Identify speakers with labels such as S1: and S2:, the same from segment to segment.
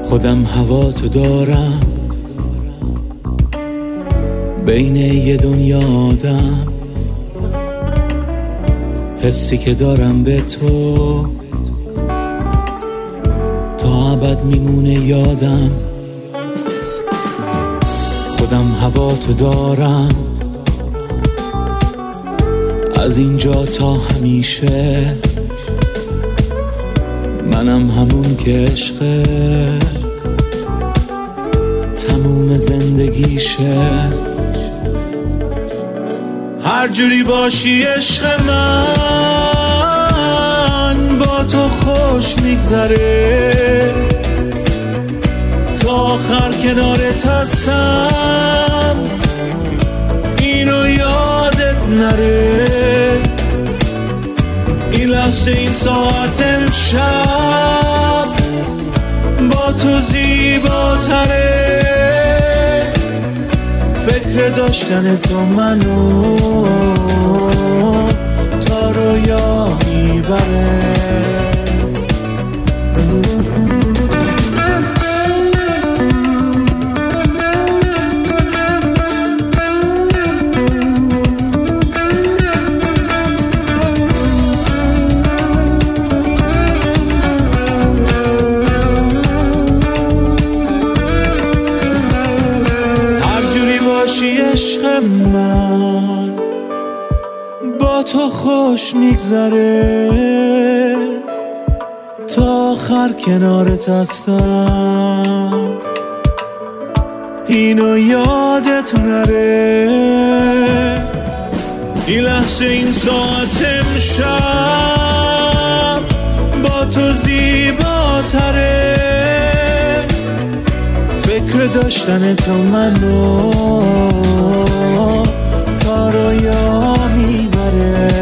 S1: خودم هوا تو دارم، بین یه دنیا آدم. حسی که دارم به تو تا ابد میمونه یادم. خودم هوا تو دارم، از اینجا تا همیشه. منم همون که عشقه تموم زندگیشه. هر جوری باشی عشق من، با تو خوش میگذره. تا آخر کنارت هستم، اینو یادت نره. این لحظه، این ساعت، امشب با تو زیباتره. فکر داشتن تو منو تا رویا میبره. عشق من با تو خوش میگذره. تا آخر کنارت هستم، اینو یادت نره. این لحظه، این ساعت، امشب با تو زیباتره. فکر داشتن تو منو تا رویا میبره.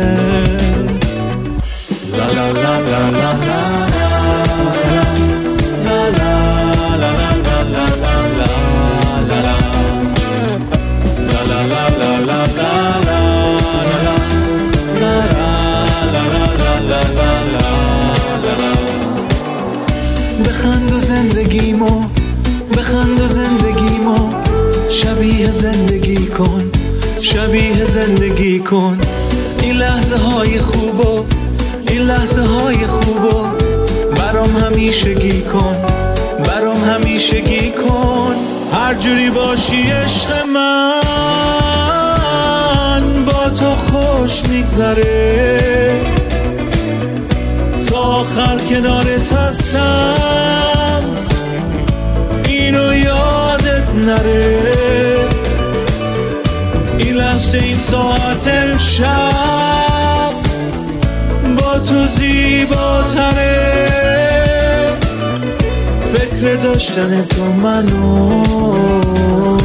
S1: لا لا لا لا لا بخند و زندگیمو، بخند و زندگیمو شبیه زندگی کن، شبیه زندگی کن. این لحظه های خوبو، این لحظه های خوبو برام همیشگی کن، برام همیشگی کن. هر جوری باشی عشق من، با تو خوش میگذره. تا آخر کنارت هستم، اینو یادت نره. این لحظه، این ساعت، امشب با تو زیباتره. فکر داشتن تو منو